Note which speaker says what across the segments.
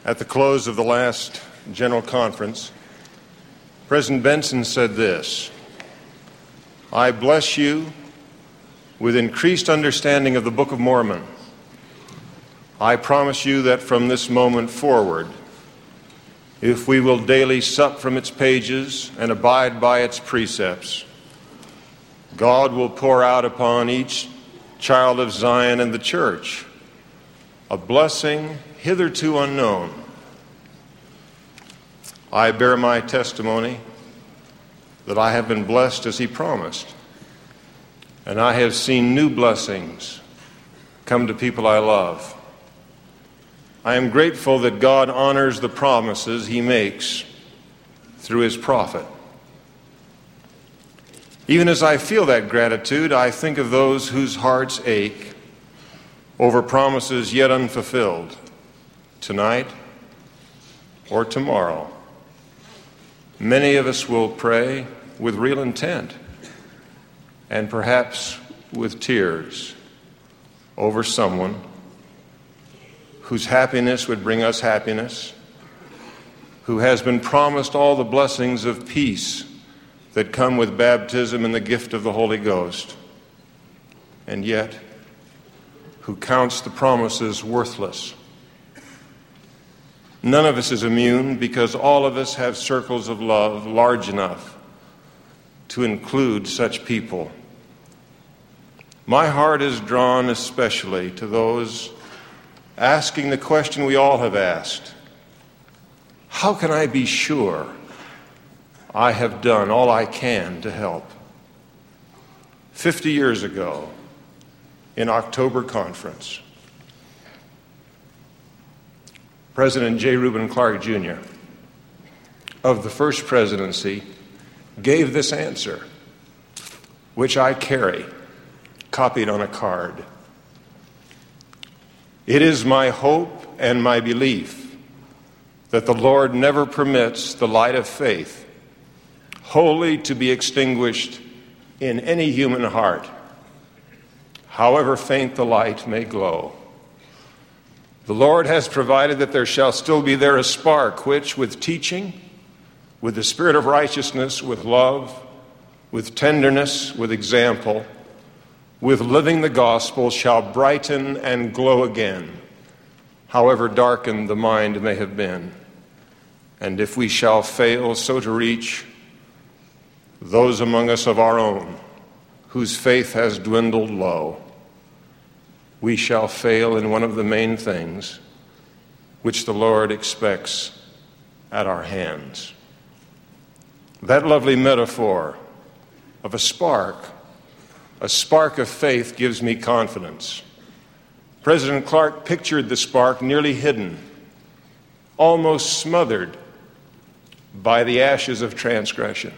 Speaker 1: At the close of the last General Conference, President Benson said this: "I bless you with increased understanding of the Book of Mormon. I promise you that from this moment forward, if we will daily sup from its pages and abide by its precepts, God will pour out upon each child of Zion and the church a blessing hitherto unknown. I bear my testimony that I have been blessed as he promised, and I have seen new blessings come to people I love. I am grateful that God honors the promises he makes through his prophet. Even as I feel that gratitude, I think of those whose hearts ache over promises yet unfulfilled tonight or tomorrow. Many of us will pray with real intent and perhaps with tears over someone whose happiness would bring us happiness, who has been promised all the blessings of peace that come with baptism and the gift of the Holy Ghost, and yet who counts the promises worthless. None of us is immune because all of us have circles of love large enough to include such people. My heart is drawn especially to those asking the question we all have asked: how can I be sure I have done all I can to help? 50 years ago, in October Conference, President J. Reuben Clark, Jr. of the First Presidency gave this answer, which I carry, copied on a card. "It is my hope and my belief that the Lord never permits the light of faith wholly to be extinguished in any human heart, however faint the light may glow. The Lord has provided that there shall still be there a spark which, with teaching, with the spirit of righteousness, with love, with tenderness, with example, with living the gospel, shall brighten and glow again, however darkened the mind may have been. And if we shall fail so to reach those among us of our own whose faith has dwindled low, we shall fail in one of the main things which the Lord expects at our hands." That lovely metaphor of a spark of faith gives me confidence. President Clark pictured the spark nearly hidden, almost smothered by the ashes of transgression.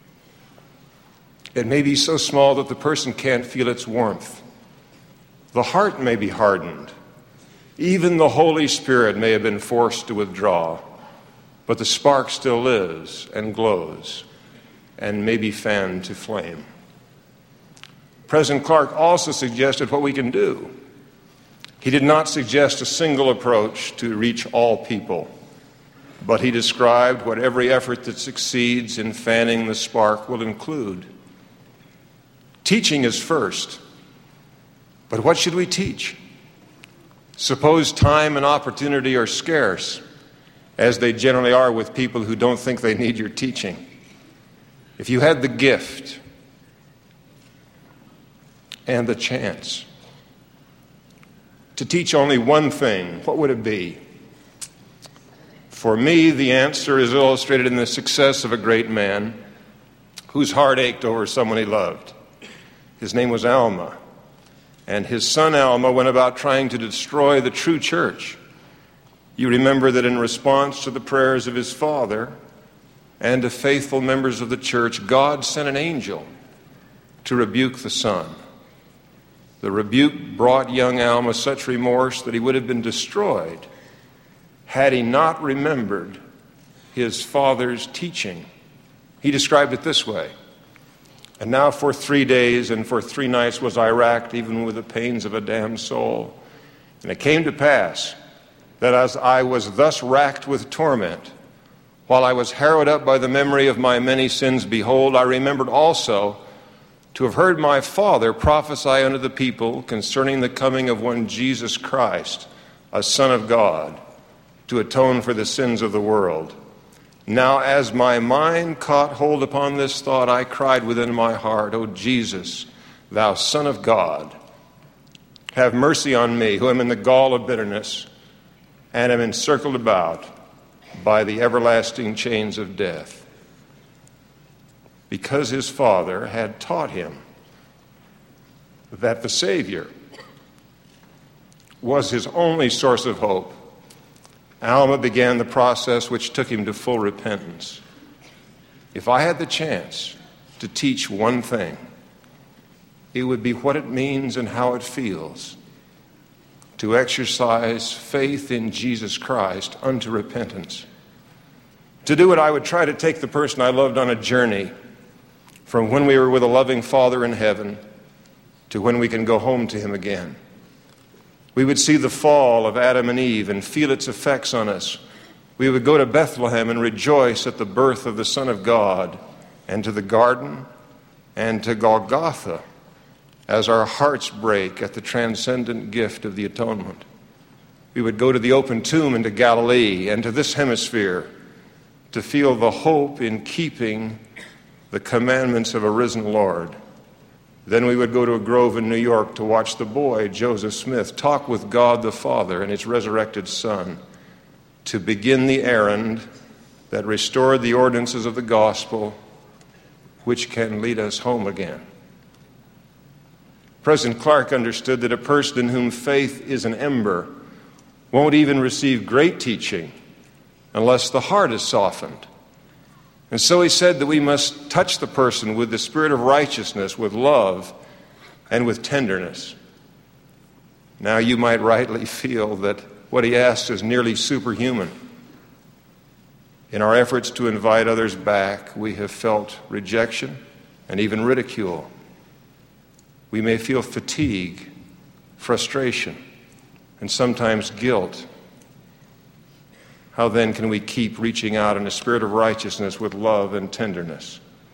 Speaker 1: It may be so small that the person can't feel its warmth. The heart may be hardened. Even the Holy Spirit may have been forced to withdraw, but the spark still lives and glows and may be fanned to flame. President Clark also suggested what we can do. He did not suggest a single approach to reach all people, but he described what every effort that succeeds in fanning the spark will include. Teaching is first, but what should we teach? Suppose time and opportunity are scarce, as they generally are with people who don't think they need your teaching. If you had the gift and the chance to teach only one thing, what would it be? For me, the answer is illustrated in the success of a great man whose heart ached over someone he loved. His name was Alma, and his son Alma went about trying to destroy the true church. You remember that in response to the prayers of his father and to faithful members of the church, God sent an angel to rebuke the son. The rebuke brought young Alma such remorse that he would have been destroyed had he not remembered his father's teaching. He described it this way: "And now for 3 days and for 3 nights was I racked, even with the pains of a damned soul. And it came to pass, that as I was thus racked with torment, while I was harrowed up by the memory of my many sins, behold, I remembered also to have heard my Father prophesy unto the people concerning the coming of one Jesus Christ, a Son of God, to atone for the sins of the world. Now as my mind caught hold upon this thought, I cried within my heart, O Jesus, thou Son of God, have mercy on me, who am in the gall of bitterness, and am encircled about by the everlasting chains of death. Because his Father had taught him that the Savior was his only source of hope, Alma began the process which took him to full repentance. If I had the chance to teach one thing, it would be what it means and how it feels to exercise faith in Jesus Christ unto repentance. To do it, I would try to take the person I loved on a journey from when we were with a loving Father in heaven to when we can go home to him again. We would see the fall of Adam and Eve and feel its effects on us. We would go to Bethlehem and rejoice at the birth of the Son of God, and to the garden and to Golgotha as our hearts break at the transcendent gift of the atonement. We would go to the open tomb and to Galilee and to this hemisphere to feel the hope in keeping the commandments of a risen Lord. Then we would go to a grove in New York to watch the boy, Joseph Smith, talk with God the Father and his resurrected Son to begin the errand that restored the ordinances of the gospel, which can lead us home again. President Clark understood that a person in whom faith is an ember won't even receive great teaching unless the heart is softened. And so he said that we must touch the person with the spirit of righteousness, with love, and with tenderness. Now you might rightly feel that what he asks is nearly superhuman. In our efforts to invite others back, we have felt rejection and even ridicule. We may feel fatigue, frustration, and sometimes guilt. How then can we keep reaching out in a spirit of righteousness with love and tenderness?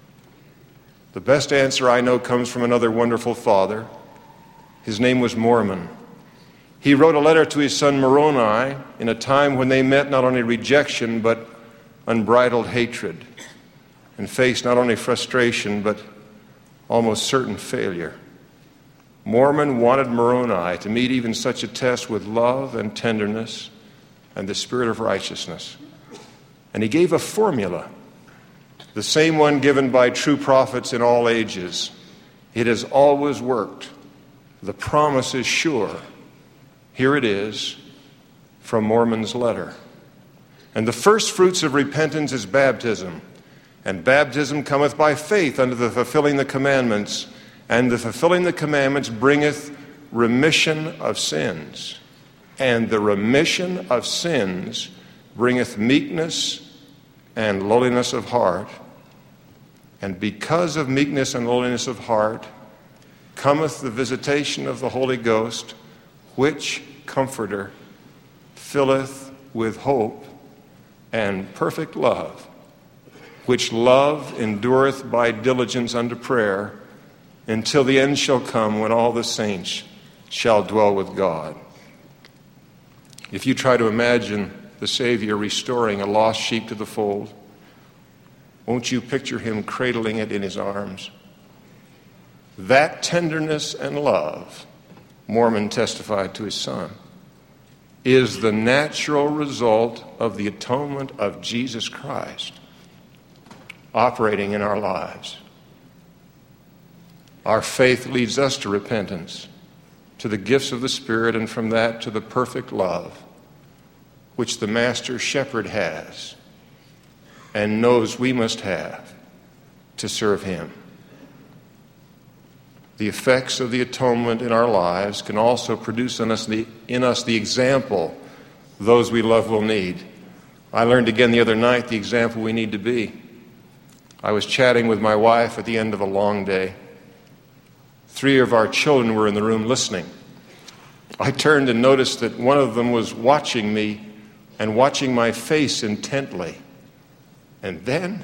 Speaker 1: The best answer I know comes from another wonderful father. His name was Mormon. He wrote a letter to his son Moroni in a time when they met not only rejection but unbridled hatred, and faced not only frustration but almost certain failure. Mormon wanted Moroni to meet even such a test with love and tenderness and the spirit of righteousness. And he gave a formula, the same one given by true prophets in all ages. It has always worked. The promise is sure. Here it is from Mormon's letter. And the first fruits of repentance is baptism. And baptism cometh by faith unto the fulfilling the commandments. And the fulfilling the commandments bringeth remission of sins. And the remission of sins bringeth meekness and lowliness of heart. And because of meekness and lowliness of heart cometh the visitation of the Holy Ghost, which Comforter filleth with hope and perfect love, which love endureth by diligence unto prayer, until the end shall come when all the saints shall dwell with God. If you try to imagine the Savior restoring a lost sheep to the fold, won't you picture him cradling it in his arms? That tenderness and love, Mormon testified to his son, is the natural result of the atonement of Jesus Christ operating in our lives. Our faith leads us to repentance, to the gifts of the Spirit, and from that to the perfect love which the Master Shepherd has and knows we must have to serve him. The effects of the atonement in our lives can also produce in us the example those we love will need. I learned again the other night the example we need to be. I was chatting with my wife at the end of a long day. 3 of our children were in the room listening. I turned and noticed that one of them was watching me and watching my face intently. And then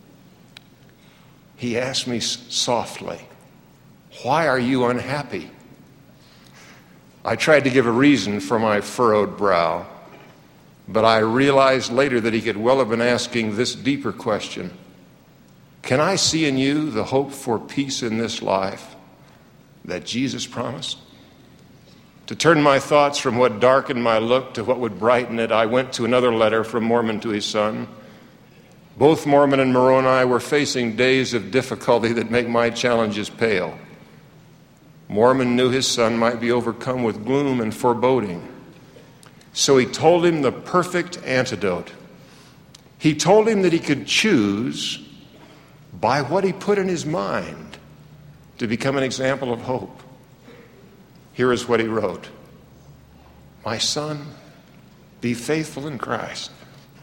Speaker 1: he asked me softly, "Why are you unhappy?" I tried to give a reason for my furrowed brow, but I realized later that he could well have been asking this deeper question: can I see in you the hope for peace in this life that Jesus promised? To turn my thoughts from what darkened my look to what would brighten it, I went to another letter from Mormon to his son. Both Mormon and Moroni were facing days of difficulty that make my challenges pale. Mormon knew his son might be overcome with gloom and foreboding. So he told him the perfect antidote. He told him that he could choose by what he put in his mind to become an example of hope. Here is what he wrote: "My son, be faithful in Christ,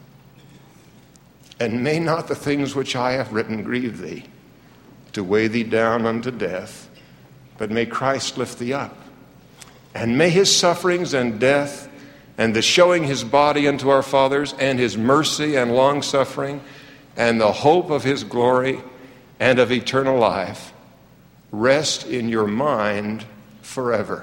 Speaker 1: and may not the things which I have written grieve thee, to weigh thee down unto death, but may Christ lift thee up. And may his sufferings and death, and the showing his body unto our fathers, and his mercy and long-suffering, and the hope of his glory and of eternal life, rest in your mind forever."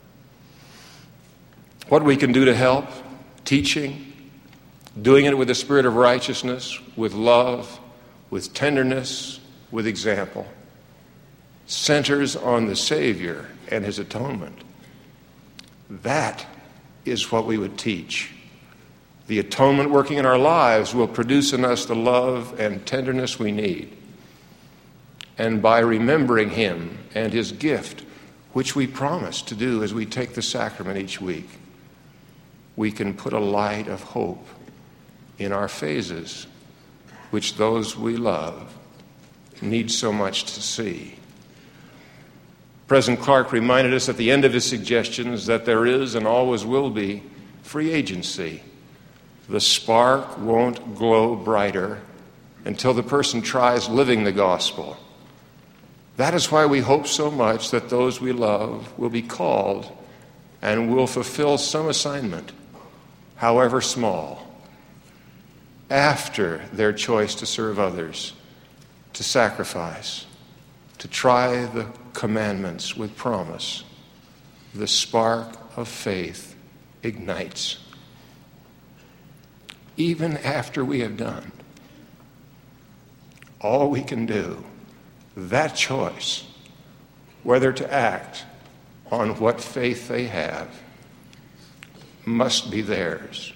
Speaker 1: What we can do to help: teaching, doing it with the spirit of righteousness, with love, with tenderness, with example, centers on the Savior and his atonement. That is what we would teach. The atonement working in our lives will produce in us the love and tenderness we need. And by remembering him and his gift, which we promise to do as we take the sacrament each week, we can put a light of hope in our phases, which those we love need so much to see. President Clark reminded us at the end of his suggestions that there is and always will be free agency. The spark won't glow brighter until the person tries living the gospel. That is why we hope so much that those we love will be called and will fulfill some assignment, however small, after their choice to serve others, to sacrifice, to try the commandments with promise. The spark of faith ignites. Even after we have done all we can do, that choice, whether to act on what faith they have, must be theirs.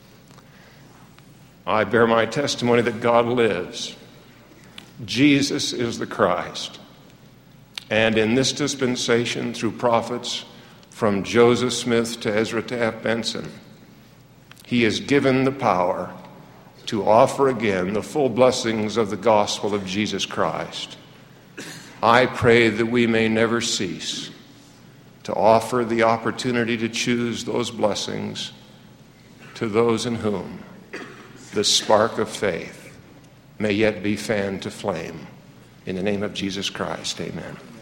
Speaker 1: I bear my testimony that God lives. Jesus is the Christ. And in this dispensation, through prophets, from Joseph Smith to Ezra Taft Benson, he has given the power to offer again the full blessings of the gospel of Jesus Christ. I pray that we may never cease to offer the opportunity to choose those blessings to those in whom the spark of faith may yet be fanned to flame. In the name of Jesus Christ, amen.